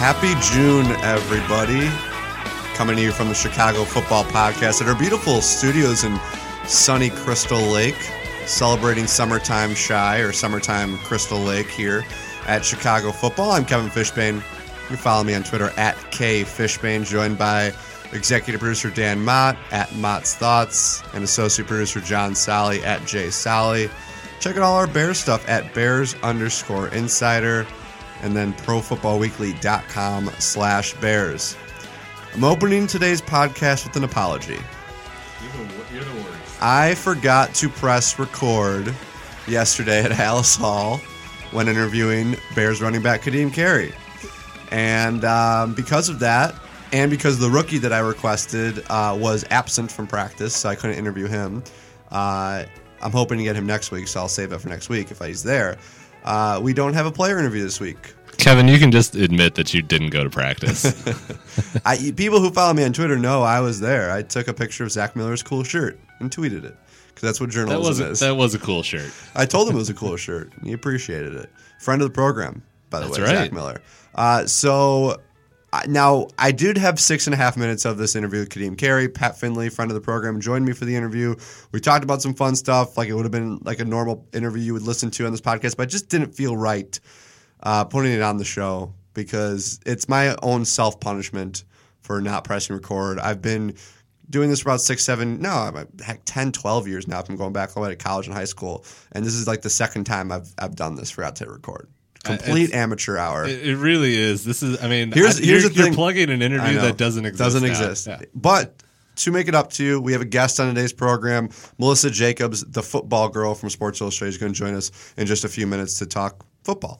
Happy June, everybody. Coming to you from the Chicago Football Podcast at our beautiful studios in sunny Crystal Lake, celebrating summertime shy or summertime Crystal Lake here at Chicago Football. I'm Kevin Fishbane. You can follow me on Twitter at KFishbane, joined by executive producer Dan Mott at Mott's Thoughts and associate producer John Sally at Jay Sally. Check out all our Bears stuff at Bears_Insider and then ProFootballWeekly.com/Bears. I'm opening today's podcast with an apology. You're the worst. I forgot to press record yesterday at Halas Hall when interviewing Bears running back Kadeem Carey. And because of that, and because the rookie that I requested was absent from practice, so I couldn't interview him, I'm hoping to get him next week, so I'll save it for next week if he's there. We don't have a player interview this week. Kevin, you can just admit that you didn't go to practice. People who follow me on Twitter know I was there. I took a picture of Zach Miller's cool shirt and tweeted it, because that's what journalism is. That was a cool shirt. I told him it was a cool shirt, and he appreciated it. Friend of the program, by the way, right. Zach Miller. Now, I did have 6.5 minutes of this interview with Kadeem Carey. Pat Finley, friend of the program, joined me for the interview. We talked about some fun stuff, like it would have been like a normal interview you would listen to on this podcast, but I just didn't feel right putting it on the show because it's my own self-punishment for not pressing record. I've been doing this for about 10, 12 years now. I've been going back all the way to college and high school, and this is like the second time I've done this, forgot to record. Complete amateur hour. It really is. This is. I mean, here's the thing. You're plugging an interview that doesn't exist. Yeah. But to make it up to you, we have a guest on today's program, Melissa Jacobs, the football girl from Sports Illustrated, is going to join us in just a few minutes to talk football.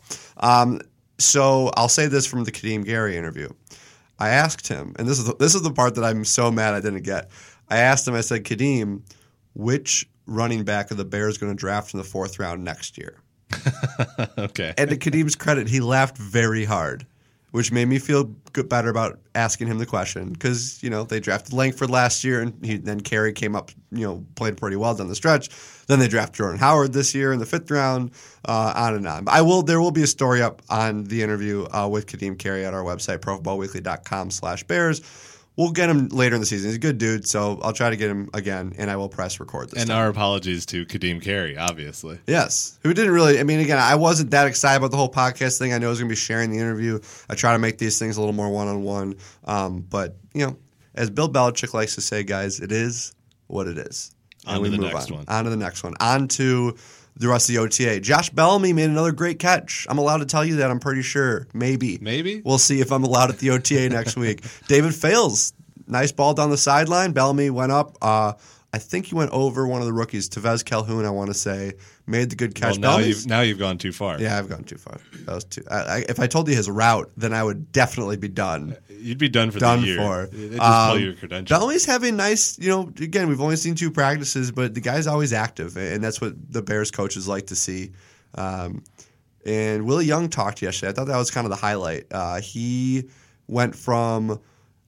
So I'll say this from the Kadeem Carey interview. I asked him, and this is the part that I'm so mad I didn't get. I asked him. I said, Kadeem, which running back are the Bears going to draft in the 4th round next year? Okay. And to Kadeem's credit, he laughed very hard, which made me feel better about asking him the question because, they drafted Langford last year and then Carey came up, played pretty well down the stretch. Then they draft Jordan Howard this year in the 5th round, on and on. But there will be a story up on the interview with Kadeem Carey at our website, ProFootballWeekly.com/Bears. We'll get him later in the season. He's a good dude, so I'll try to get him again, and I will press record this time. And our apologies to Kadeem Carey, obviously. Yes. Who didn't really – again, I wasn't that excited about the whole podcast thing. I know I was going to be sharing the interview. I try to make these things a little more one-on-one. But, as Bill Belichick likes to say, guys, it is what it is. On to the next one. On to the next one. On to the rest of the OTA. Josh Bellamy made another great catch. I'm allowed to tell you that, I'm pretty sure. Maybe. We'll see if I'm allowed at the OTA next week. David Fales, nice ball down the sideline. Bellamy went up. I think he went over one of the rookies, Tevez Calhoun, I want to say, made the good catch. Well, now you've gone too far. Yeah, I've gone too far. That was too. If I told you his route, then I would definitely be done. You'd be done for the year. They just pull your credentials. Bellamy's having nice, again, we've only seen 2 practices, but the guy's always active, and that's what the Bears coaches like to see. And Willie Young talked yesterday. I thought that was kind of the highlight. He went from,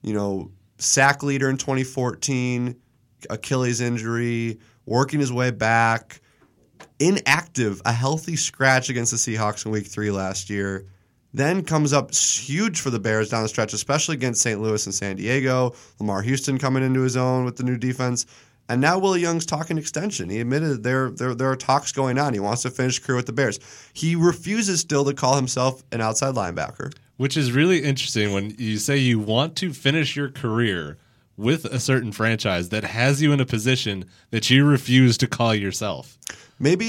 sack leader in 2014, Achilles injury, working his way back, inactive, a healthy scratch against the Seahawks in Week 3 last year, then comes up huge for the Bears down the stretch, especially against St. Louis and San Diego, Lamar Houston coming into his own with the new defense, and now Willie Young's talking extension. He admitted there are talks going on. He wants to finish career with the Bears. He refuses still to call himself an outside linebacker. Which is really interesting when you say you want to finish your career with a certain franchise that has you in a position that you refuse to call yourself. Maybe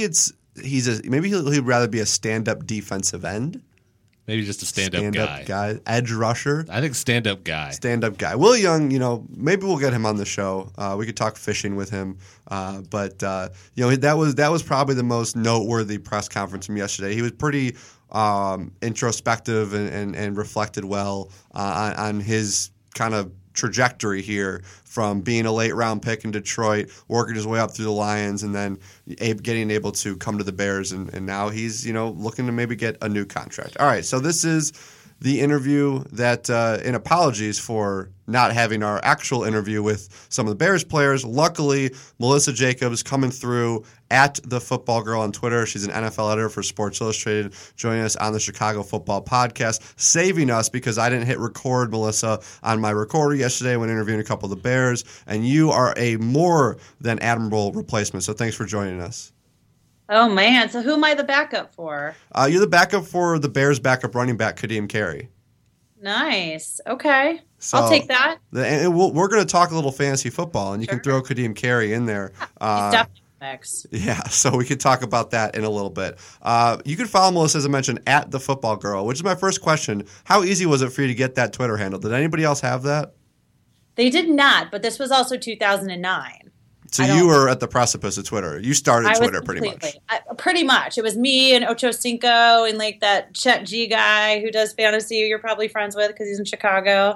he'd rather be a stand-up defensive end. Maybe just a stand-up guy. Edge rusher. I think stand-up guy. Stand-up guy. Will Young, maybe we'll get him on the show. We could talk fishing with him. But that was probably the most noteworthy press conference from yesterday. He was pretty introspective and reflected well on his kind of trajectory here from being a late round pick in Detroit, working his way up through the Lions, and then getting able to come to the Bears, and now he's looking to maybe get a new contract. All right, so this is the interview that, and apologies for not having our actual interview with some of the Bears players. Luckily, Melissa Jacobs coming through at The Football Girl on Twitter. She's an NFL editor for Sports Illustrated, joining us on the Chicago Football Podcast, saving us because I didn't hit record, Melissa, on my recorder yesterday when interviewing a couple of the Bears, and you are a more than admirable replacement, so thanks for joining us. Oh, man. So who am I the backup for? You're the backup for the Bears' backup running back, Kadeem Carey. Nice. Okay. So, I'll take that. And we're going to talk a little fantasy football, and you can throw Kadeem Carey in there. He's definitely next. Yeah, so we could talk about that in a little bit. You can follow Melissa, as I mentioned, at The Football Girl, which is my first question. How easy was it for you to get that Twitter handle? Did anybody else have that? They did not, but this was also 2009. So you were at the precipice of Twitter. You started Twitter pretty much. Pretty much. It was me and Ocho Cinco and like that Chet G guy who does fantasy you're probably friends with because he's in Chicago.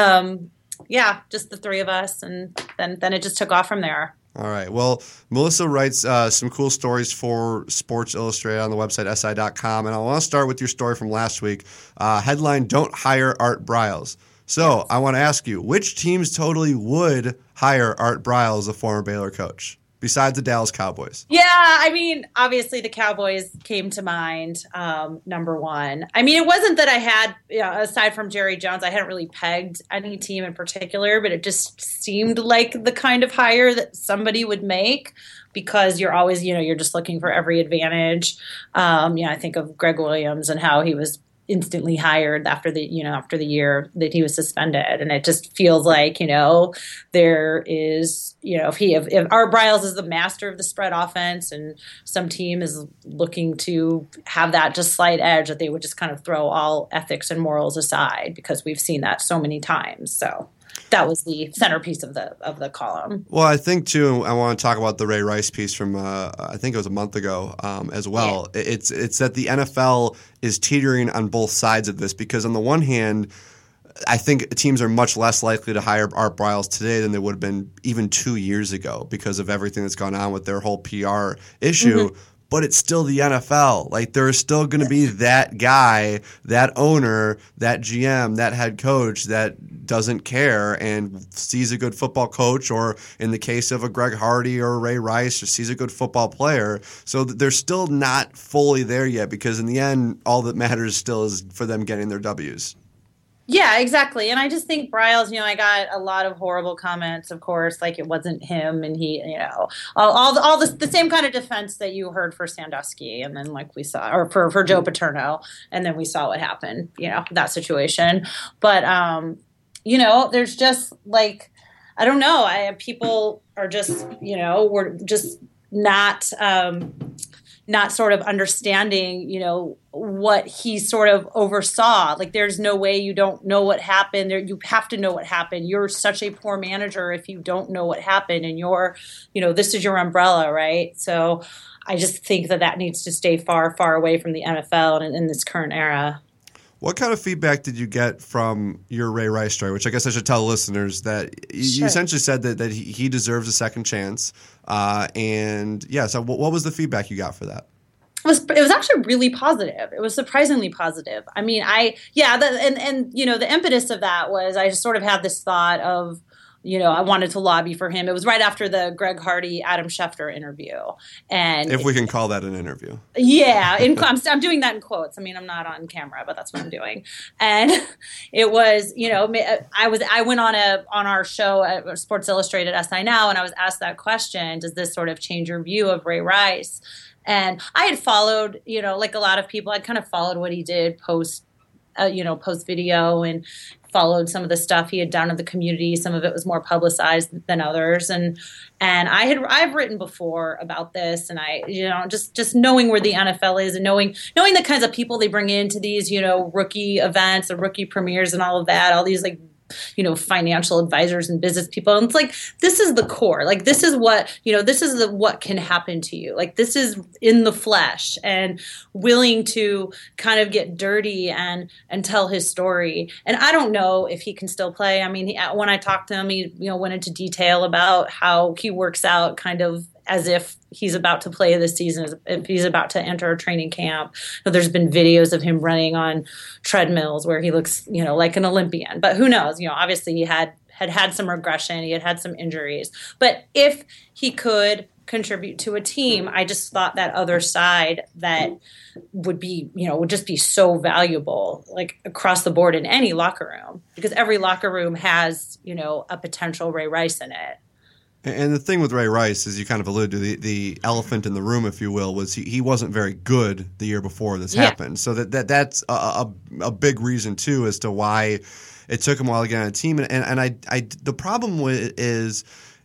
Yeah, just the three of us. And then it just took off from there. All right. Well, Melissa writes some cool stories for Sports Illustrated on the website si.com. And I want to start with your story from last week. Headline, Don't Hire Art Briles. So I want to ask you, which teams totally would hire Art Briles, a former Baylor coach, besides the Dallas Cowboys? Yeah, I mean, obviously the Cowboys came to mind, number one. I mean, it wasn't that I had, aside from Jerry Jones, I hadn't really pegged any team in particular, but it just seemed like the kind of hire that somebody would make because you're always, you're just looking for every advantage. I think of Greg Williams and how he was instantly hired after the year that he was suspended, and it just feels like there is if Art Briles is the master of the spread offense and some team is looking to have that just slight edge, that they would just kind of throw all ethics and morals aside because we've seen that so many times. So that was the centerpiece of the column. Well, I think too, I want to talk about the Ray Rice piece from I think it was a month ago as well. Yeah. It's that the NFL is teetering on both sides of this because on the one hand, I think teams are much less likely to hire Art Briles today than they would have been even 2 years ago because of everything that's gone on with their whole PR issue. Mm-hmm. But it's still the NFL. Like, there's still going to be that guy, that owner, that GM, that head coach that doesn't care and sees a good football coach, or in the case of a Greg Hardy or a Ray Rice, just sees a good football player. So they're still not fully there yet because in the end, all that matters still is for them getting their W's. Yeah, exactly. And I just think Briles, I got a lot of horrible comments, of course, like it wasn't him and he, all the same kind of defense that you heard for Sandusky. And then like we saw, or for Joe Paterno, and then we saw what happened, that situation. But, there's just like, I don't know. People are just, we're just not sort of understanding, what he sort of oversaw. Like, there's no way you don't know what happened. You have to know what happened. You're such a poor manager if you don't know what happened, and you're, this is your umbrella, right? So I just think that needs to stay far, far away from the NFL in this current era. What kind of feedback did you get from your Ray Rice story, which I guess I should tell listeners that you essentially said that he deserves a second chance. So what was the feedback you got for that? It was actually really positive. It was surprisingly positive. I mean, the impetus of that was I just sort of had this thought of, I wanted to lobby for him. It was right after the Greg Hardy, Adam Schefter interview. And if we can call that an interview. Yeah. I'm doing that in quotes. I mean, I'm not on camera, but that's what I'm doing. And it was, I went on our show at Sports Illustrated SI Now, and I was asked that question, does this sort of change your view of Ray Rice? And I had followed, like a lot of people, I'd kind of followed what he did post video and followed some of the stuff he had done in the community. Some of it was more publicized than others. And I've written before about this, and I, just knowing where the NFL is and knowing the kinds of people they bring into these, rookie events, the rookie premieres and all of that, all these like, financial advisors and business people. And it's like, this is the core. Like, this is what, what can happen to you. Like, this is in the flesh and willing to kind of get dirty and tell his story. And I don't know if he can still play. I mean, when I talked to him, he, went into detail about how he works out kind of as if he's about to play this season, as if he's about to enter a training camp. There's been videos of him running on treadmills where he looks, like an Olympian. But who knows? Obviously he had some regression. He had some injuries. But if he could contribute to a team, I just thought that other side that would be, would just be so valuable, like across the board in any locker room, because every locker room has, a potential Ray Rice in it. And the thing with Ray Rice, as you kind of alluded to, the elephant in the room, if you will, was he wasn't very good the year before this happened. So that's a big reason too as to why it took him a while to get on a team. And I the problem with is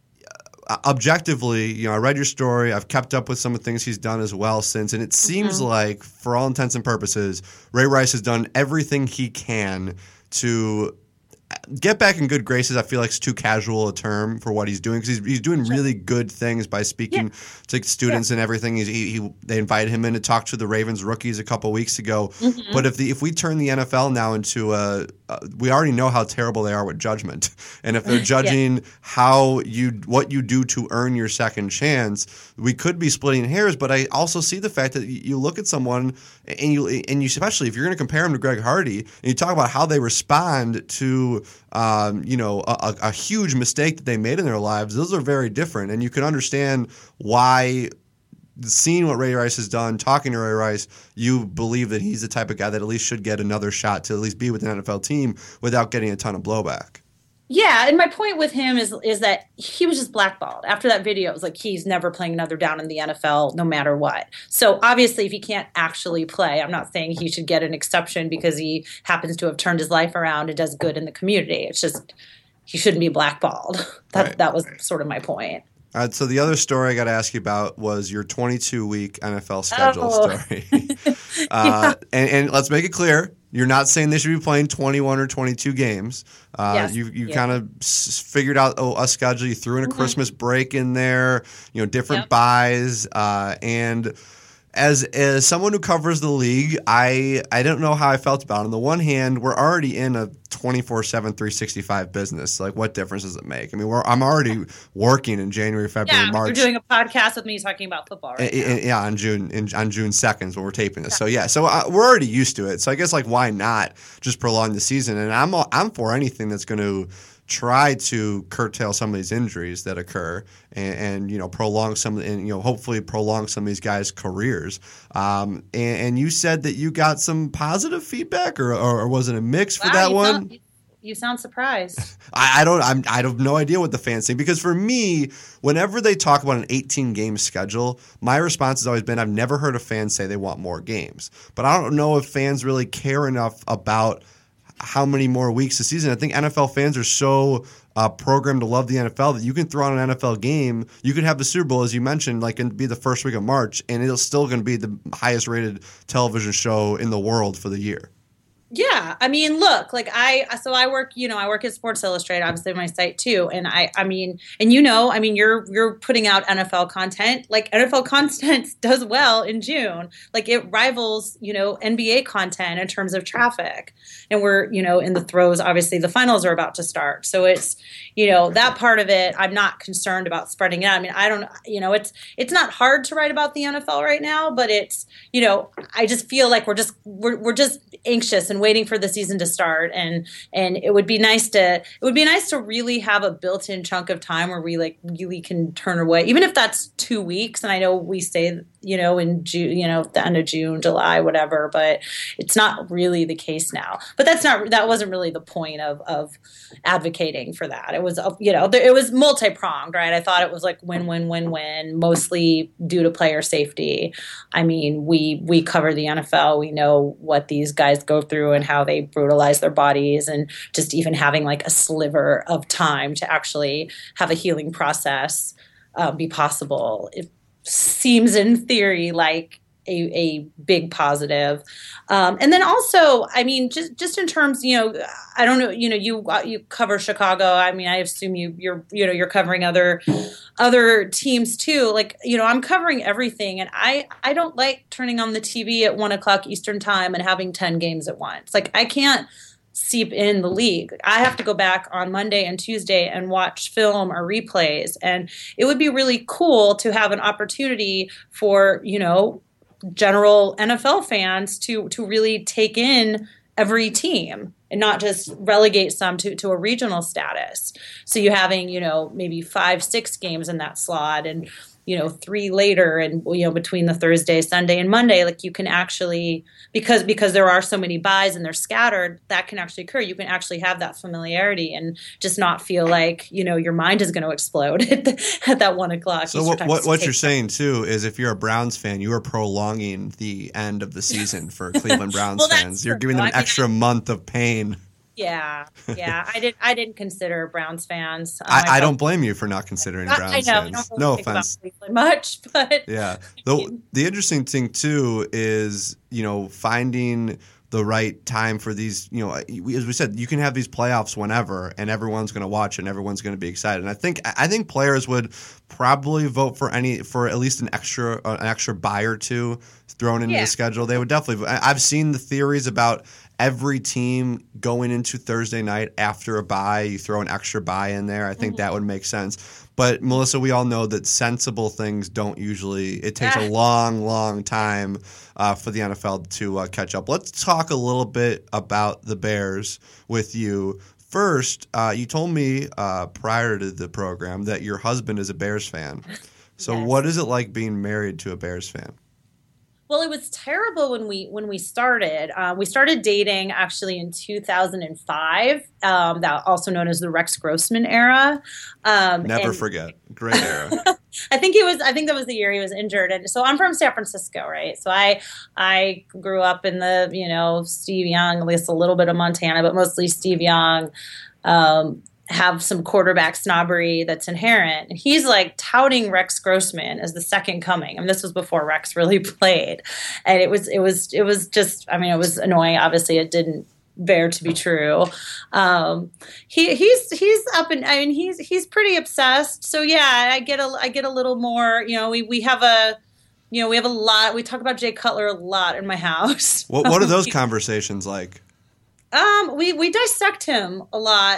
objectively, I read your story. I've kept up with some of the things he's done as well since, and it seems like, for all intents and purposes, Ray Rice has done everything he can to get back in good graces. I feel like it's too casual a term for what he's doing, because he's doing really good things by speaking to students and everything. They invited him in to talk to the Ravens rookies a couple weeks ago. But if we turn the NFL now into we already know how terrible they are with judgment, and if they're judging what you do to earn your second chance, we could be splitting hairs. But I also see the fact that you look at someone and you especially if you're going to compare him to Greg Hardy, and you talk about how they respond to a huge mistake that they made in their lives, those are very different. And you can understand why, seeing what Ray Rice has done, talking to Ray Rice, you believe that he's the type of guy that at least should get another shot to at least be with an NFL team without getting a ton of blowback. Yeah, and my point with him is that he was just blackballed. After that video, it was like he's never playing another down in the NFL no matter what. So obviously if he can't actually play, I'm not saying he should get an exception because he happens to have turned his life around and does good in the community. It's just he shouldn't be blackballed. That was sort of my point. All right, so the other story I got to ask you about was your 22-week NFL schedule story. And let's make it clear, you're not saying they should be playing 21 or 22 games. You kind of figured out a schedule. You threw in a Christmas break in there, different buys. And as someone who covers the league, I don't know how I felt about it. On the one hand, we're already in a 24/7, 365 business. Like, what difference does it make? I mean, I'm already working in January, February, March. You're doing a podcast with me talking about football right now. Yeah, on June 2nd is when we're taping this. So we're already used to it. So I guess why not just prolong the season? And I'm for anything that's going to try to curtail some of these injuries that occur and prolong some, and hopefully prolong some of these guys' careers. And you said that you got some positive feedback, or was it a mix for that one? You sound surprised. I have no idea what the fans think, because for me, whenever they talk about an 18-game schedule, my response has always been, I've never heard a fan say they want more games. But I don't know if fans really care enough about how many more weeks a season. I think NFL fans are so programmed to love the NFL that you can throw on an NFL game. You could have the Super Bowl, as you mentioned, and be the first week of March, and it's still going to be the highest rated television show in the world for the year. Yeah, I mean, look, I work, I work at Sports Illustrated, obviously my site too, and you're putting out NFL content. Like, NFL content does well in June. Like, it rivals, NBA content in terms of traffic. And we're, in the throes, obviously the finals are about to start. So it's, that part of it, I'm not concerned about spreading it out. I mean, I don't, it's not hard to write about the NFL right now, but it's, I just feel like we're just anxious and waiting for the season to start, and it would be nice to really have a built-in chunk of time where we really can turn away, even if that's 2 weeks. And I know we say in June, the end of June, July, whatever, but it's not really the case now. But that wasn't really the point of advocating for that. It was it was multi-pronged, right? I thought it was win, mostly due to player safety. I mean, we cover the NFL. We know what these guys go through and how they brutalize their bodies, and just even having a sliver of time to actually have a healing process be possible. It seems in theory like a big positive. And then also, I mean, just in terms, I don't know, you cover Chicago. I mean, I assume you're covering other teams too. I'm covering everything, and I don't like turning on the TV at 1:00 Eastern time and having 10 games at once. I can't seep in the league. I have to go back on Monday and Tuesday and watch film or replays. And it would be really cool to have an opportunity for, general NFL fans to really take in every team and not just relegate some to a regional status. So you're having, maybe 5-6 games in that slot and, 3 later, and between the Thursday, Sunday, and Monday, like you can actually, because there are so many buys and they're scattered, that can actually occur. You can actually have that familiarity and just not feel like your mind is going to explode at that 1 o'clock. So what you're saying too is, if you're a Browns fan, you are prolonging the end of the season for Cleveland Browns fans. You're giving them an extra month of pain. Yeah. I didn't consider Browns fans. I don't blame you for not considering Browns fans. No offense. Much, but yeah. The interesting thing too is finding the right time for these. As we said, you can have these playoffs whenever, and everyone's going to watch it, and everyone's going to be excited. And I think players would probably vote for at least an extra bye or two thrown into the schedule. They would definitely. I've seen the theories about every team going into Thursday night after a bye, you throw an extra bye in there. I think that would make sense. But Melissa, we all know that sensible things don't usually. It takes a long, long time for the NFL to catch up. Let's talk a little bit about the Bears with you. First, you told me prior to the program that your husband is a Bears fan. So what is it like being married to a Bears fan? Well, it was terrible when we started. We started dating actually in 2005. That also known as the Rex Grossman era. Never forget, great era. I think that was the year he was injured, and so I'm from San Francisco, right? So I grew up in the Steve Young, at least a little bit of Montana, but mostly Steve Young. Have some quarterback snobbery that's inherent. And he's like touting Rex Grossman as the second coming. I mean, this was before Rex really played. And it was just, it was annoying. Obviously it didn't bear to be true. He's up and he's pretty obsessed. So yeah, I get a little more, we have a lot, we talk about Jay Cutler a lot in my house. What are those conversations like? We dissect him a lot.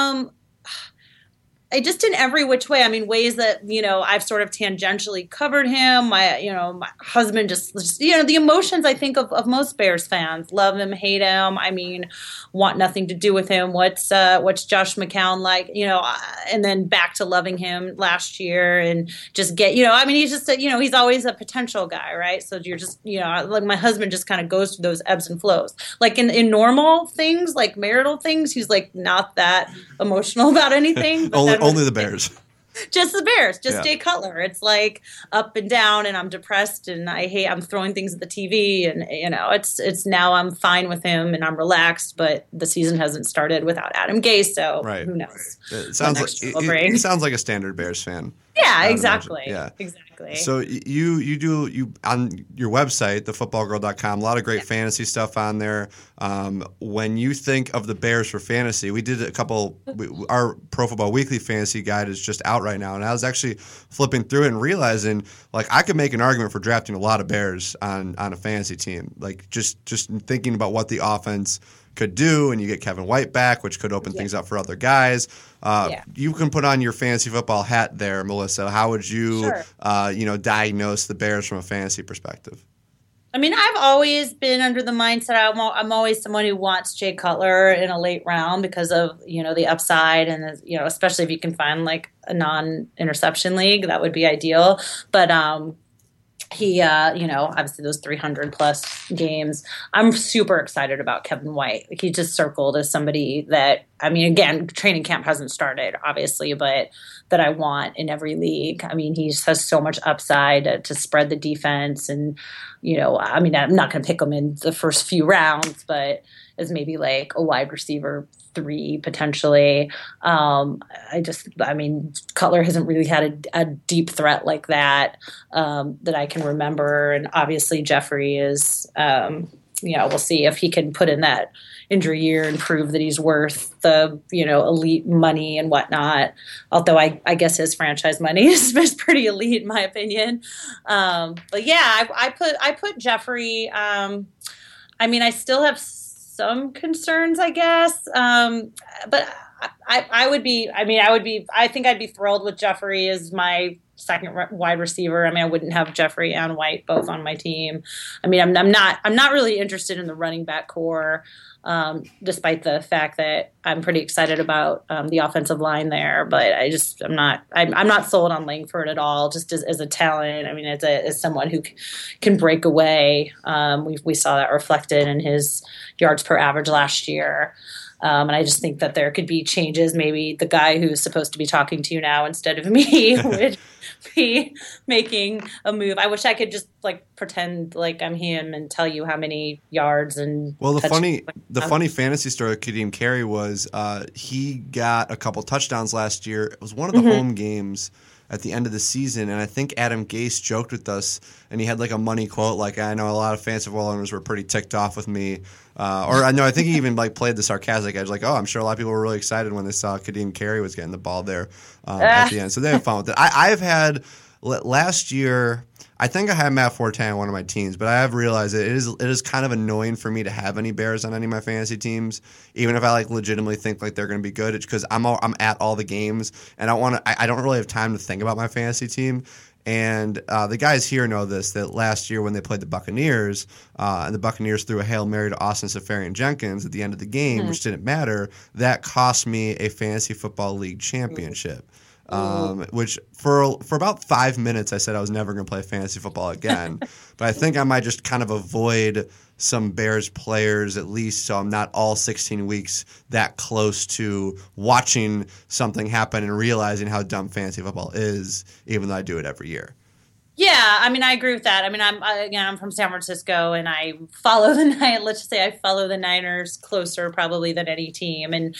Just in every which way. I mean, ways that, I've sort of tangentially covered him. My husband just the emotions, I think, of most Bears fans. Love him, hate him. I mean, want nothing to do with him. What's Josh McCown like? And then back to loving him last year and just get, he's just, he's always a potential guy, right? So you're just, like my husband just kind of goes through those ebbs and flows. Like in normal things, like marital things, he's like not that emotional about anything. Only the Bears. Just the Bears, Jay Cutler. It's like up and down, and I'm depressed, and I'm throwing things at the TV, and it's now I'm fine with him, and I'm relaxed. But the season hasn't started without Adam Gase, so who knows? It sounds like a standard Bears fan. Yeah, exactly. Yeah, exactly. So you do on your website, thefootballgirl.com, a lot of great fantasy stuff on there. When you think of the Bears for fantasy, we did our Pro Football Weekly fantasy guide is just out right now, and I was actually flipping through it and realizing like I could make an argument for drafting a lot of Bears on a fantasy team. Like just thinking about what the offense could do, and you get Kevin White back, which could open things up for other guys. You can put on your fantasy football hat there, Melissa. How would you, diagnose the Bears from a fantasy perspective? I mean, I've always been under the mindset I'm always someone who wants Jay Cutler in a late round because of, the upside and, especially if you can find like a non-interception league, that would be ideal. But he, obviously those 300 plus games, I'm super excited about Kevin White. Like, he just circled as somebody that, again, training camp hasn't started, obviously, but that I want in every league. I mean, he just has so much upside to spread the defense. And, I'm not going to pick him in the first few rounds, but as maybe like a wide receiver 3 potentially. Cutler hasn't really had a deep threat like that that I can remember. And obviously Jeffrey is, we'll see if he can put in that injury year and prove that he's worth the, elite money and whatnot. Although I guess his franchise money is pretty elite in my opinion. But yeah, I put Jeffrey, I still have some concerns, I guess. But I think I'd be thrilled with Jeffrey as my second wide receiver. I mean, I wouldn't have Jeffrey and White both on my team. I mean, I'm not really interested in the running back core, despite the fact that I'm pretty excited about the offensive line there. But I'm not sold on Langford at all, just as a talent. I mean, as someone who can break away. We saw that reflected in his yards per average last year. And I just think that there could be changes. Maybe the guy who's supposed to be talking to you now instead of me would be making a move. I wish I could just pretend like I'm him and tell you how many yards and. Well, the funny fantasy story of Kadeem Carey was he got a couple touchdowns last year. It was one of the home games at the end of the season, and I think Adam Gase joked with us, and he had a money quote like, "I know a lot of fantasy football owners were pretty ticked off with me," or I think he even played the sarcastic edge, like, "Oh, I'm sure a lot of people were really excited when they saw Kadeem Carey was getting the ball there at the end." So they had fun with it. I've had last year. I think I had Matt Forte on one of my teams, but I have realized that it is kind of annoying for me to have any Bears on any of my fantasy teams, even if I legitimately think they're going to be good. It's because I'm at all the games, and I don't really have time to think about my fantasy team. And the guys here know this, that last year when they played the Buccaneers, and the Buccaneers threw a Hail Mary to Austin Seferian-Jenkins at the end of the game, which didn't matter, that cost me a fantasy football league championship. Which for about 5 minutes I said I was never going to play fantasy football again. But I think I might just kind of avoid some Bears players at least, so I'm not all 16 weeks that close to watching something happen and realizing how dumb fantasy football is, even though I do it every year. Yeah, I mean, I agree with that. I mean, I'm from San Francisco, and I follow let's just say I follow the Niners closer probably than any team, and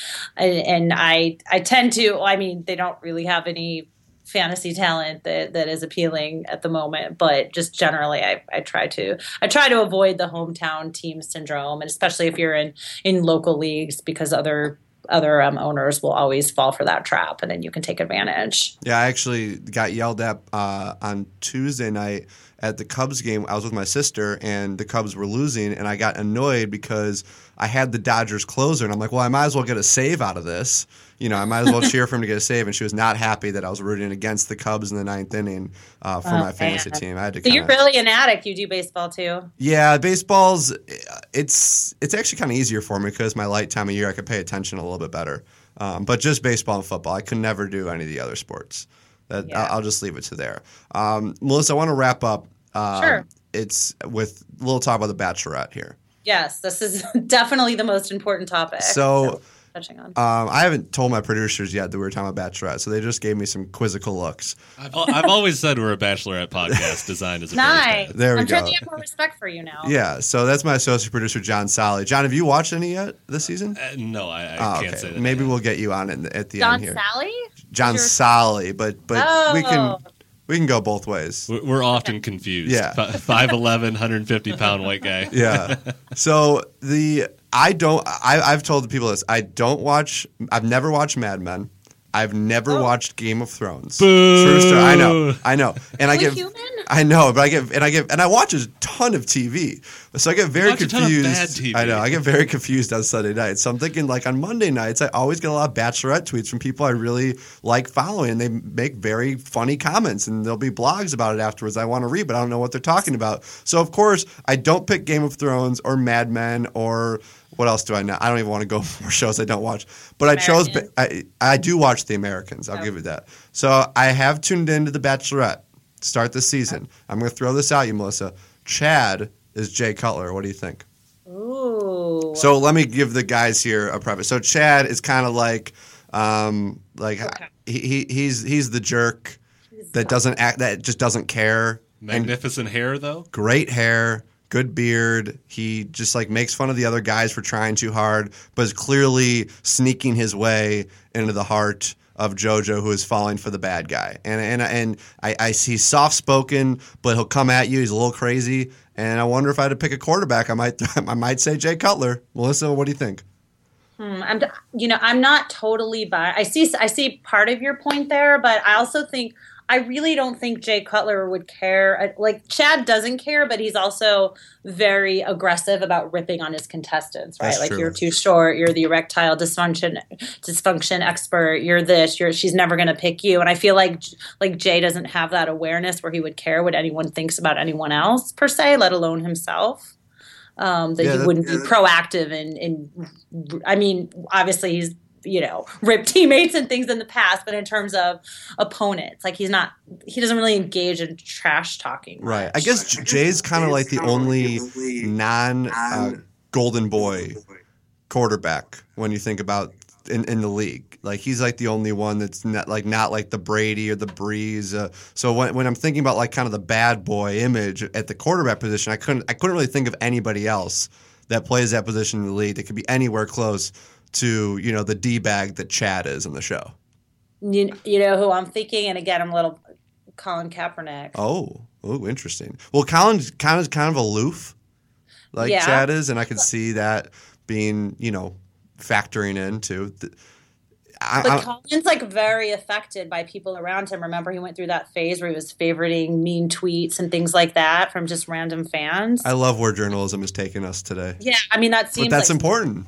I tend to. I mean, they don't really have any fantasy talent that is appealing at the moment, but just generally, I try to avoid the hometown team syndrome, and especially if you're in local leagues, because other owners will always fall for that trap, and then you can take advantage. Yeah, I actually got yelled at on Tuesday night at the Cubs game. I was with my sister, and the Cubs were losing, and I got annoyed because I had the Dodgers closer, and I'm like, well, I might as well get a save out of this. I might as well cheer for him to get a save, and she was not happy that I was rooting against the Cubs in the ninth inning for my fantasy team. I had to. So you're really an addict. You do baseball too. Yeah, baseball's it's actually kind of easier for me because my light time of year I could pay attention a little bit better. But just baseball and football, I could never do any of the other sports. I'll just leave it to there. Melissa, I want to wrap up. Sure. It's with a little talk about The Bachelorette here. Yes, this is definitely the most important topic. So touching on. I haven't told my producers yet that we were talking about Bachelorette, so they just gave me some quizzical looks. I've always said we're a Bachelorette podcast designed as a nice. There we go. I'm sure they have more respect for you now. Yeah, so that's my associate producer, John Solly. John, have you watched any yet this season? No, I can't say that. Maybe we'll get you on it at the John end here. Sally? John Solly, but we can go both ways. We're often confused. Yeah. 5'11", 150-pound white guy. Yeah. So I've told the people this. I've never watched Mad Men. I've never watched Game of Thrones. Boo! True story. I know. And human? I know, but I watch a ton of TV. So I get very confused. A ton of bad TV. I know. I get very confused on Sunday nights. So I'm thinking on Monday nights, I always get a lot of Bachelorette tweets from people I really like following, and they make very funny comments, and there'll be blogs about it afterwards I want to read, but I don't know what they're talking about. So of course, I don't pick Game of Thrones or Mad Men or what else do I know? I don't even want to go more shows I don't watch. But I do watch The Americans. I'll give you that. So I have tuned into The Bachelorette. Start this season. I'm going to throw this out, you Melissa. Chad is Jay Cutler. What do you think? Ooh. So let me give the guys here a preface. So Chad is kind of he's the jerk that doesn't act, that just doesn't care. Magnificent hair though. Great hair. Good beard. He just makes fun of the other guys for trying too hard, but is clearly sneaking his way into the heart of JoJo, who is falling for the bad guy. And I see soft spoken, but he'll come at you. He's a little crazy. And I wonder if I had to pick a quarterback, I might say Jay Cutler. Melissa, what do you think? I'm not totally biased. I see part of your point there, but I also think I really don't think Jay Cutler would care. Like Chad doesn't care, but he's also very aggressive about ripping on his contestants, right? That's like true. You're too short, you're the erectile dysfunction expert, you're this, she's never going to pick you. And I feel like Jay doesn't have that awareness where he would care what anyone thinks about anyone else per se, let alone himself. He wouldn't be proactive I mean, obviously he's, ripped teammates and things in the past, but in terms of opponents, like he doesn't really engage in trash talking. Right. much. I guess Jay's kind of like the only non-golden boy quarterback when you think about in the league. Like he's like the only one that's not like the Brady or the Breeze. So when I'm thinking about like kind of the bad boy image at the quarterback position, I couldn't really think of anybody else that plays that position in the league that could be anywhere close to the D-bag that Chad is in the show. You know who I'm thinking, and again, I'm a little Colin Kaepernick. Oh, interesting. Well, Colin's kind of aloof, like Chad is, and I could see that being factoring into. But Colin's like very affected by people around him. Remember, he went through that phase where he was favoriting mean tweets and things like that from just random fans. I love where journalism is taking us today. Yeah, I mean that seems. But that's important.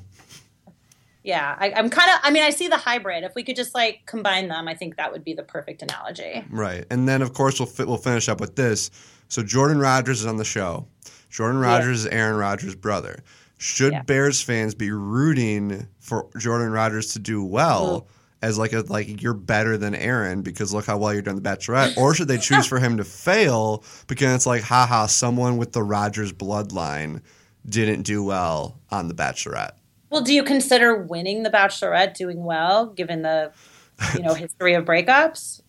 Yeah, I'm kind of. I mean, I see the hybrid. If we could just like combine them, I think that would be the perfect analogy. Right, and then of course we'll finish up with this. So Jordan Rodgers is on the show. Jordan Rodgers is Aaron Rodgers' brother. Should Bears fans be rooting for Jordan Rodgers to do well as like you're better than Aaron because look how well you're doing the Bachelorette, or should they choose for him to fail because it's like haha someone with the Rodgers bloodline didn't do well on the Bachelorette? Well, do you consider winning the Bachelorette doing well, given the history of breakups?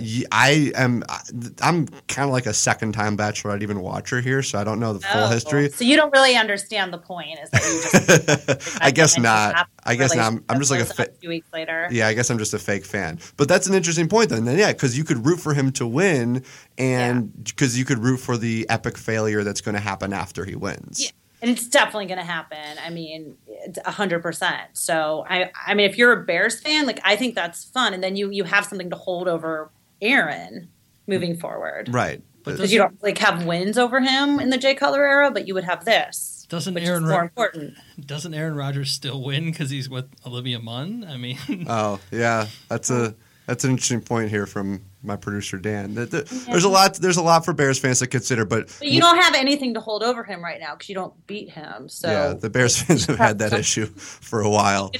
I'm kind of like a second-time Bachelorette even watcher here, so I don't know the full history. So you don't really understand the point, is that you just? I guess not. I guess not. I'm just like a few weeks later. Yeah, I guess I'm just a fake fan. But that's an interesting point, then. Because you could root for him to win, and because you could root for the epic failure that's going to happen after he wins. Yeah. And it's definitely going to happen. I mean, 100%. So, I mean, if you're a Bears fan, like I think that's fun, and then you have something to hold over Aaron moving forward, right? Because you don't like have wins over him in the Jay Cutler era, but you would have this. Which is more important. Doesn't Aaron Rodgers still win because he's with Olivia Munn? I mean, oh yeah, that's an interesting point here from my producer Dan. There's a lot for Bears fans to consider, but you don't have anything to hold over him right now because you don't beat him. So yeah, the Bears fans have had that issue for a while.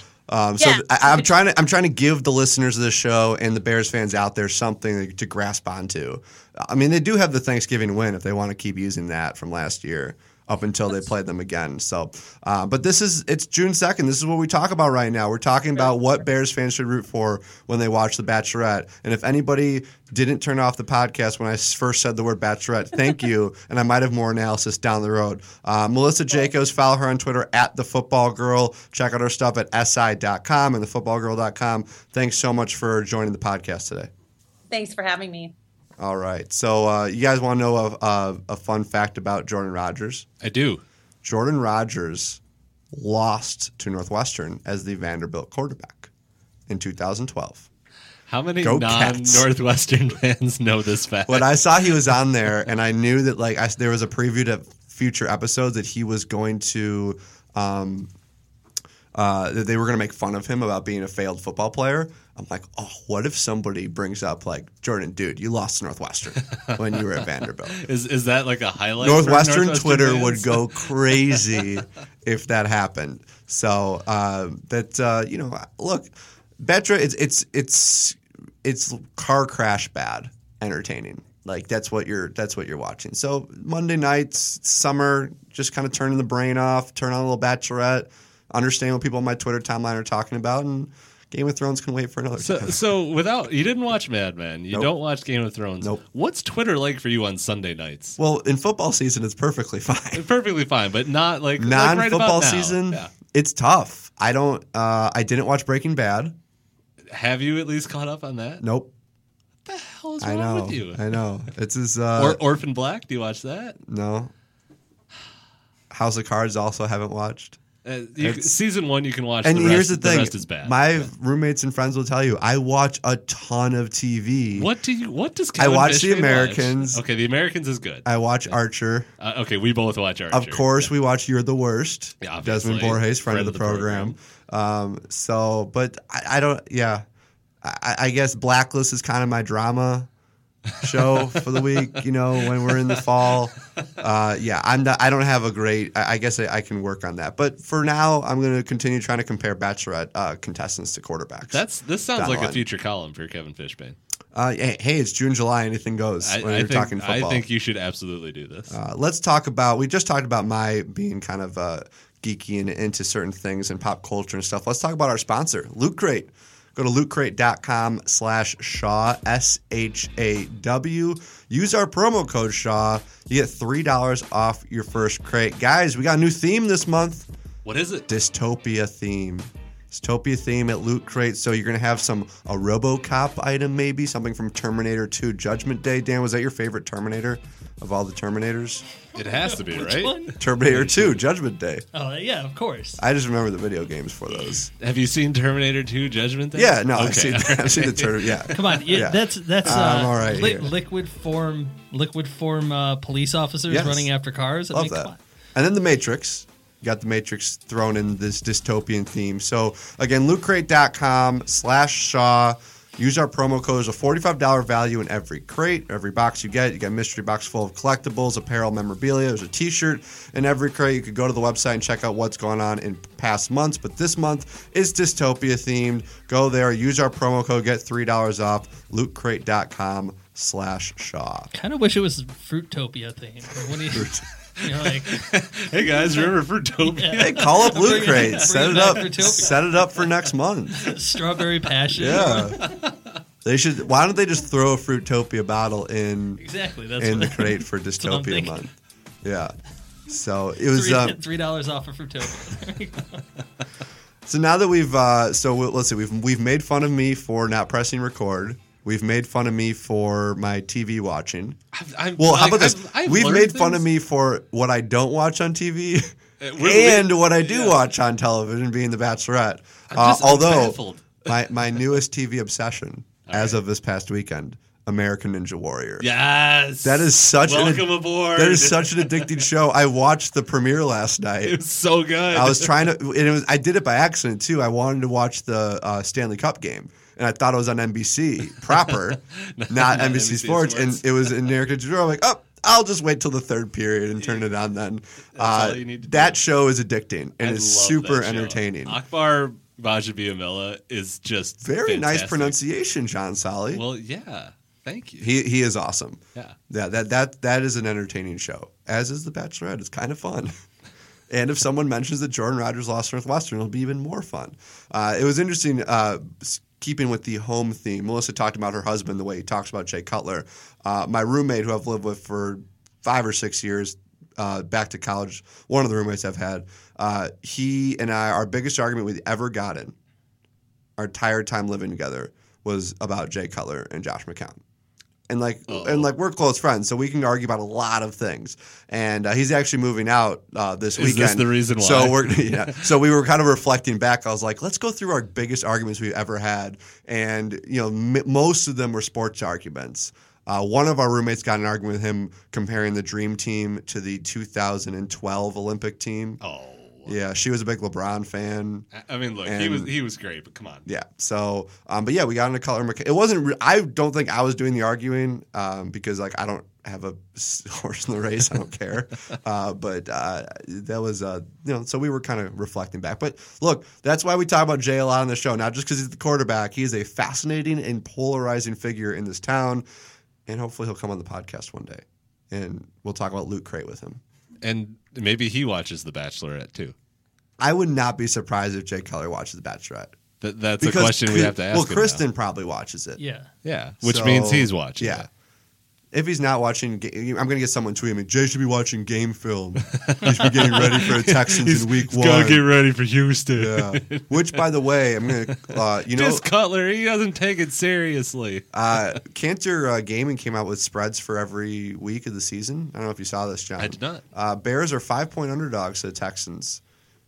I'm trying to give the listeners of the show and the Bears fans out there something to grasp onto. I mean, they do have the Thanksgiving win if they want to keep using that from last year up until they played them again. So, but it's June 2nd. This is what we talk about right now. We're talking about what Bears fans should root for when they watch The Bachelorette. And if anybody didn't turn off the podcast when I first said the word Bachelorette, thank you. And I might have more analysis down the road. Melissa Jacobs, follow her on Twitter @TheFootballGirl. Check out her stuff at si.com and thefootballgirl.com. Thanks so much for joining the podcast today. Thanks for having me. All right. So you guys want to know a fun fact about Jordan Rodgers? I do. Jordan Rodgers lost to Northwestern as the Vanderbilt quarterback in 2012. How many Go Cats. non-Northwestern fans know this fact? When I saw he was on there, and I knew that there was a preview to future episodes that he was going to that they were going to make fun of him about being a failed football player. I'm like, oh, what if somebody brings up like, Jordan, dude, you lost to Northwestern when you were at Vanderbilt. Is that like a highlight? Northwestern for Twitter fans? would go crazy if that happened. So look, Betra, it's car crash bad entertaining. Like that's what you're watching. So Monday nights, summer, just kind of turning the brain off, turn on a little Bachelorette, understand what people on my Twitter timeline are talking about, and Game of Thrones can wait for another time. So you didn't watch Mad Men. You don't watch Game of Thrones. Nope. What's Twitter like for you on Sunday nights? Well, in football season, it's perfectly fine. Perfectly fine, but not like non-football right about now. season. Yeah. It's tough. I didn't watch Breaking Bad. Have you at least caught up on that? Nope. What the hell is wrong with you? I know. It's his. Orphan Black. Do you watch that? No. House of Cards also haven't watched. Season 1 you can watch. And the here's rest, the thing: rest is bad. my roommates and friends will tell you I watch a ton of TV. What does I Kevin watch Fishman The Americans. watch? Okay, The Americans is good. I watch Archer. Okay, we both watch Archer. Of course, we watch You're the Worst. Yeah, obviously. Desmond Borges, friend of the program. But I don't. Yeah, I guess Blacklist is kind of my drama show for the week. You know, when we're in the fall. Yeah, I don't have a great. I guess I can work on that. But for now, I'm going to continue trying to compare Bachelorette contestants to quarterbacks. This sounds Down like the a line. future column for Kevin Fishman. Hey, it's June, July. Anything goes when you're talking football. I think you should absolutely do this. Let's talk about. We just talked about my being kind of geeky and into certain things and pop culture and stuff. Let's talk about our sponsor, Loot Crate. Go to lootcrate.com/Shaw, SHAW. Use our promo code Shaw. You get $3 off your first crate. Guys, we got a new theme this month. What is it? Dystopia theme. Dystopia theme at Loot Crate. So you're going to have a RoboCop item maybe, something from Terminator 2 Judgment Day. Dan, was that your favorite Terminator of all the Terminators? It has to be, Which right? one? Terminator 2 Judgment Day. Oh yeah, of course. I just remember the video games for those. Have you seen Terminator 2 Judgment Day? Yeah, no, I've Okay. seen the Terminator. Yeah. Come on, Yeah. that's I'm all right here. liquid form police officers Yes. running after cars. I Love mean, come that. on. And then the Matrix. You got the Matrix thrown in this dystopian theme. So again, lootcrate.com/Shaw. Use our promo code. There's a $45 value in every crate. Every box you get a mystery box full of collectibles, apparel, memorabilia. There's a t-shirt in every crate. You could go to the website and check out what's going on in past months. But this month is dystopia themed. Go there. Use our promo code. Get $3 off. lootcrate.com/Shaw. Kind of wish it was Fruitopia thing. When you're like, Hey guys, remember Fruitopia? Hey, call up Loot Bring it- Crate. bring Set it it back up. for Topia. Set it up for next month. Strawberry Passion. Yeah. They should. Why don't they just throw a Fruitopia bottle in Exactly. That's in the what, crate for that's what I'm Dystopia thinking. month? Yeah. So it was. $3 off of Fruitopia. There you go. So now that let's see, we've made fun of me for not pressing record. We've made fun of me for my TV watching. Well, how about this? We've made fun of me for what I don't watch on TV and what I do watch on television, being The Bachelorette. I'm Although baffled. my newest TV obsession as of this past weekend, American Ninja Warrior. Yes. That is such Welcome aboard. That is such an addicting show. I watched the premiere last night. It was so good. I was trying to, and I did it by accident too. I wanted to watch the Stanley Cup game, and I thought it was on NBC proper, not NBC Sports, and it was in American Ninja Warrior. I'm like, oh, I'll just wait till the third period and turn it on then. all you need to that do. show is addicting and I is love super that show. entertaining. Akbar Bajabiamela is just Very nice fantastic. pronunciation, John Solly. Well, yeah. Thank you. He is awesome. Yeah. Yeah, that is an entertaining show, as is The Bachelorette. It's kind of fun. And if someone mentions that Jordan Rodgers lost Northwestern, it'll be even more fun. It was interesting, keeping with the home theme. Melissa talked about her husband, the way he talks about Jay Cutler. My roommate, who I've lived with for 5 or 6 years, back to college, one of the roommates I've had, he and I, our biggest argument we've ever gotten, our entire time living together, was about Jay Cutler and Josh McCown. And we're close friends, so we can argue about a lot of things. And he's actually moving out this weekend. Is this the reason why? So so we were kind of reflecting back. I was like, let's go through our biggest arguments we've ever had, and most of them were sports arguments. One of our roommates got in an argument with him comparing the Dream Team to the 2012 Olympic team. Oh. Yeah, she was a big LeBron fan. I mean, look, And- he was great, but come on. Yeah. So, but yeah, we got into Cutler. It wasn't. I don't think I was doing the arguing because I don't have a horse in the race. I don't care. But that was So we were kind of reflecting back. But look, that's why we talk about Jay a lot on the show. Not just because he's the quarterback. He is a fascinating and polarizing figure in this town, and hopefully he'll come on the podcast one day, and we'll talk about Loot Crate with him. And maybe he watches The Bachelorette too. I would not be surprised if Jay Cutler watches The Bachelorette. That's a question we have to ask. Well, him Kristen probably watches it. Yeah. now. Yeah, which So, means he's watching. Yeah. it. If he's not watching, I'm going to get someone tweeting me. Jay should be watching game film. He should be getting ready for the Texans in week one. Gotta get ready for Houston. Yeah. Which, by the way, I'm going to, Just Cutler, he doesn't take it seriously. Cantor Gaming came out with spreads for every week of the season. I don't know if you saw this, John. I did not. Bears are 5-point underdogs to the Texans.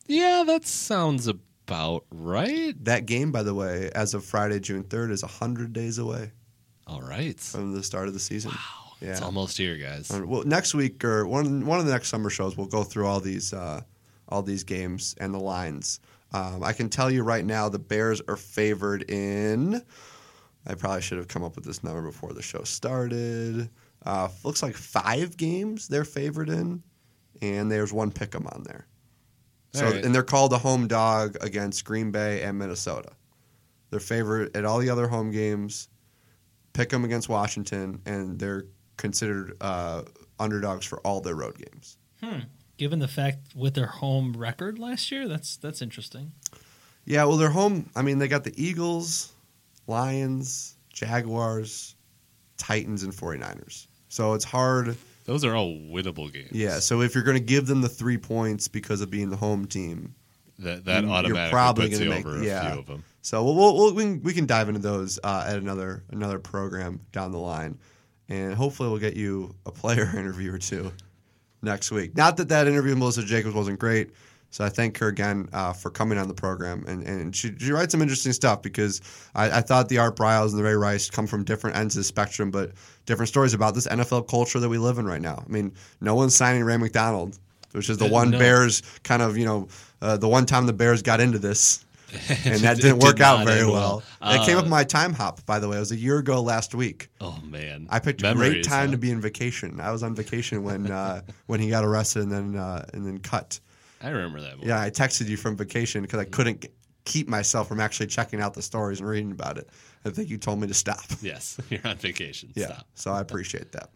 Yeah, that sounds about right. That game, by the way, as of Friday, June 3rd, is 100 days away All right. from the start of the season. Wow. Yeah. It's almost here, guys. Well, next week or one of the next summer shows, we'll go through all these games and the lines. I can tell you right now, the Bears are favored in. I probably should have come up with this number before the show started. Looks like 5 games they're favored in, and there's one pick'em on there. So, All right. and they're called a home dog against Green Bay and Minnesota. They're favored at all the other home games. Pick them against Washington, and they're considered underdogs for all their road games. Given the fact with their home record last year, that's interesting. Yeah, well, they're home. I mean, they got the Eagles, Lions, Jaguars, Titans, and 49ers. So it's hard. Those are all winnable games. Yeah, so if you're going to give them the 3 points because of being the home team, That you're automatically probably puts gonna you make- over yeah. a few of them. so we can dive into those at another program down the line, and hopefully we'll get you a player interview or two next week. Not that interview with Melissa Jacobs wasn't great, so I thank her again for coming on the program, and she writes some interesting stuff because I thought the Art Briles and the Ray Rice come from different ends of the spectrum, but different stories about this NFL culture that we live in right now. I mean, no one's signing Ray McDonald, which is the one No. Bears kind of, the one time the Bears got into this. And that didn't work out not very end well. It came up in my time hop, by the way. It was a year ago last week. Oh man, I picked a great Memories, time huh? to be in vacation. I was on vacation when he got arrested and then cut. I remember that one. Yeah, I texted you from vacation because I couldn't keep myself from actually checking out the stories and reading about it. I think you told me to stop. Yes, you're on vacation. Yeah, Stop. so I appreciate that.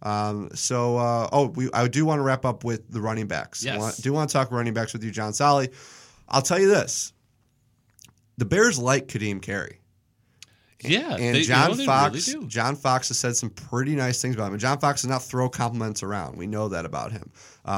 I do want to wrap up with the running backs. Yes. I do want to talk running backs with you, John Solly. I'll tell you this. The Bears like Kadeem Carey. Yeah, And they John really Fox do. John Fox has said some pretty nice things about him. And John Fox does not throw compliments around. We know that about him.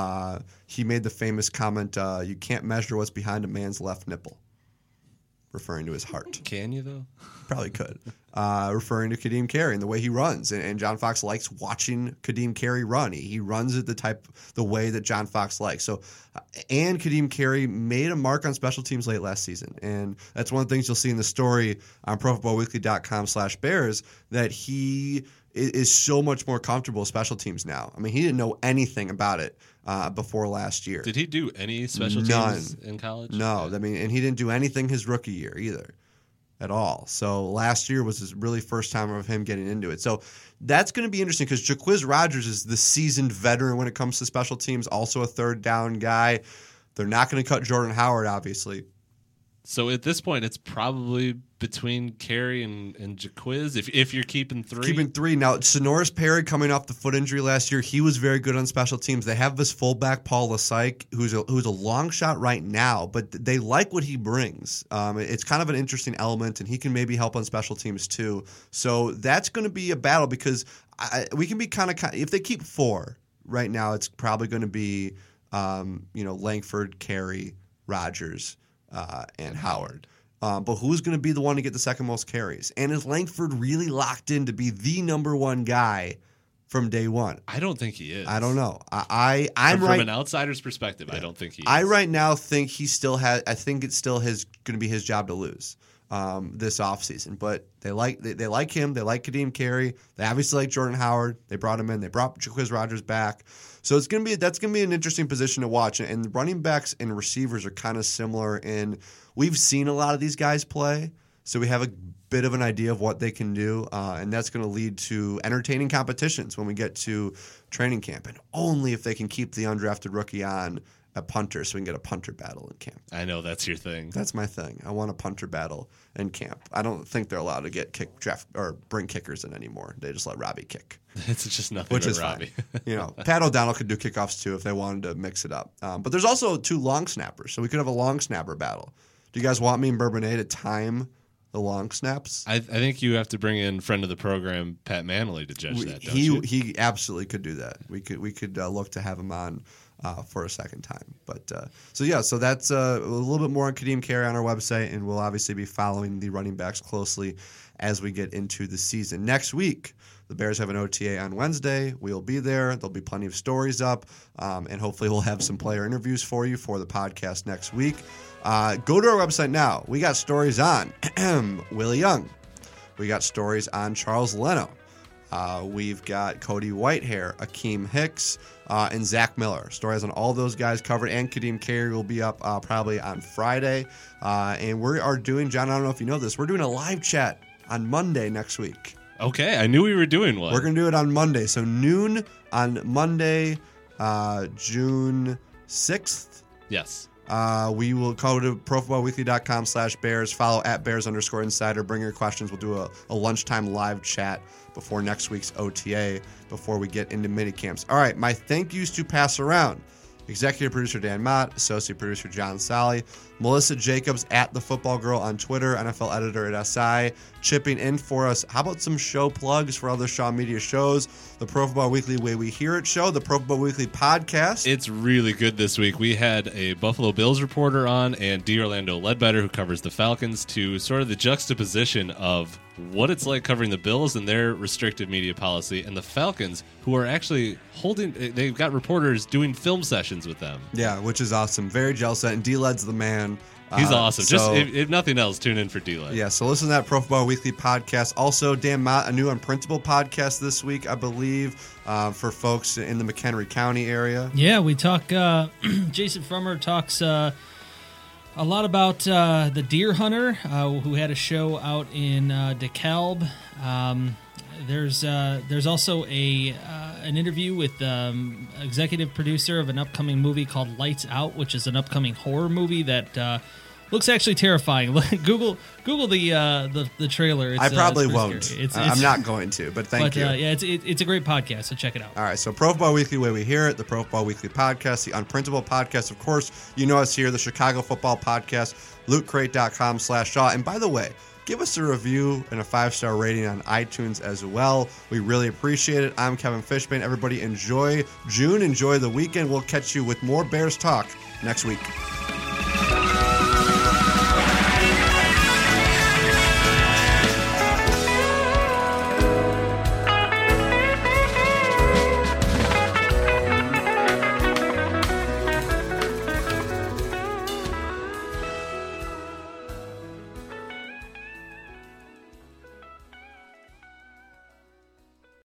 He made the famous comment, you can't measure what's behind a man's left nipple, referring to his heart. Can you though? Probably could. Referring to Kadeem Carey and the way he runs. And John Fox likes watching Kadeem Carey run. He runs it the way that John Fox likes. So, and Kadeem Carey made a mark on special teams late last season. And that's one of the things you'll see in the story on ProFootballWeekly.com/Bears, that he is so much more comfortable with special teams now. I mean, he didn't know anything about it before last year. Did he do any special None. teams in college? No, I mean, and he didn't do anything his rookie year either, at all. So last year was his really first time of him getting into it. So that's going to be interesting because Jaquiz Rodgers is the seasoned veteran when it comes to special teams, also a third down guy. They're not going to cut Jordan Howard, obviously. So at this point, it's probably between Carey and Jaquiz if you're keeping 3. Keeping 3. Now, Sonoris Perry coming off the foot injury last year, he was very good on special teams. They have this fullback, Paul Lasike, who's a long shot right now, but they like what he brings. It's kind of an interesting element, and he can maybe help on special teams too. So that's going to be a battle because we can be kind of – if they keep 4 right now, it's probably going to be Langford, Carey, Rodgers, and Howard. But who's going to be the one to get the second most carries? And is Langford really locked in to be the number one guy from day one? I don't think he is. I don't know. I'm from right. an outsider's perspective, I don't think he is. I right now think he still has. I think it's still going to be his job to lose this offseason. But they like him. They like Kadeem Carey. They obviously like Jordan Howard. They brought him in. They brought Jaquiz Rodgers back. So that's going to be an interesting position to watch. And the running backs and receivers are kind of similar in we've seen a lot of these guys play, so we have a bit of an idea of what they can do, and that's going to lead to entertaining competitions when we get to training camp, and only if they can keep the undrafted rookie on a punter so we can get a punter battle in camp. I know that's your thing. That's my thing. I want a punter battle in camp. I don't think they're allowed to get draft or bring kickers in anymore. They just let Robbie kick. It's just nothing Which but is Robbie. fine. Pat O'Donnell could do kickoffs too if they wanted to mix it up. But there's also 2 long snappers, so we could have a long snapper battle. Do you guys want me and Bourbonnais to time the long snaps? I think you have to bring in friend of the program, Pat Manley, to judge that, don't you? He absolutely could do that. We could look to have him on for a second time. But so that's a little bit more on Kadeem Carey on our website, and we'll obviously be following the running backs closely as we get into the season. Next week, the Bears have an OTA on Wednesday. We'll be there. There'll be plenty of stories up, and hopefully we'll have some player interviews for you for the podcast next week. Go to our website now. We got stories on Willie Young. We got stories on Charles Leno. We've got Cody Whitehair, Akeem Hicks, and Zach Miller. Stories on all those guys covered, and Kadeem Carey will be up probably on Friday. And we are doing, John, I don't know if you know this, we're doing a live chat on Monday next week. Okay, I knew we were doing one. We're going to do it on Monday. So noon on Monday, June 6th. Yes. We will go to profootballweekly.com/Bears, follow @Bears_Insider, bring your questions. We'll do a lunchtime live chat before next week's OTA, before we get into mini camps. All right, my thank yous to pass around. Executive producer Dan Mott, associate producer John Sally, Melissa Jacobs at The Football Girl on Twitter, NFL editor at SI, chipping in for us. How about some show plugs for other Shaw Media shows? The Pro Football Weekly Way We Hear It show, the Pro Football Weekly podcast. It's really good this week. We had a Buffalo Bills reporter on and D. Orlando Ledbetter, who covers the Falcons, to sort of the juxtaposition of what it's like covering the Bills and their restricted media policy, and the Falcons, who are actually they've got reporters doing film sessions with them. Yeah, which is awesome. Very jealous of that, and D-Led's the man. He's awesome. So, Just if nothing else, tune in for D-Led. Yeah, so listen to that Pro Football Weekly podcast. Also, Dan Mott, a new Unprintable podcast this week, I believe, for folks in the McHenry County area. Yeah, we talk. Jason Frommer talks a lot about the deer hunter who had a show out in DeKalb. There's also an interview with executive producer of an upcoming movie called Lights Out, which is an upcoming horror movie that looks actually terrifying. Google the trailer. I probably it's won't. scary. I'm not going to, but thank you. Yeah, it's a great podcast, so check it out. All right, so Pro Football Weekly, Way We Hear It, the Pro Football Weekly podcast, the Unprintable podcast, of course. You know us here, the Chicago Football Podcast, lootcrate.com/Shaw. And by the way, give us a review and a 5-star rating on iTunes as well. We really appreciate it. I'm Kevin Fishbane. Everybody enjoy June. Enjoy the weekend. We'll catch you with more Bears talk next week.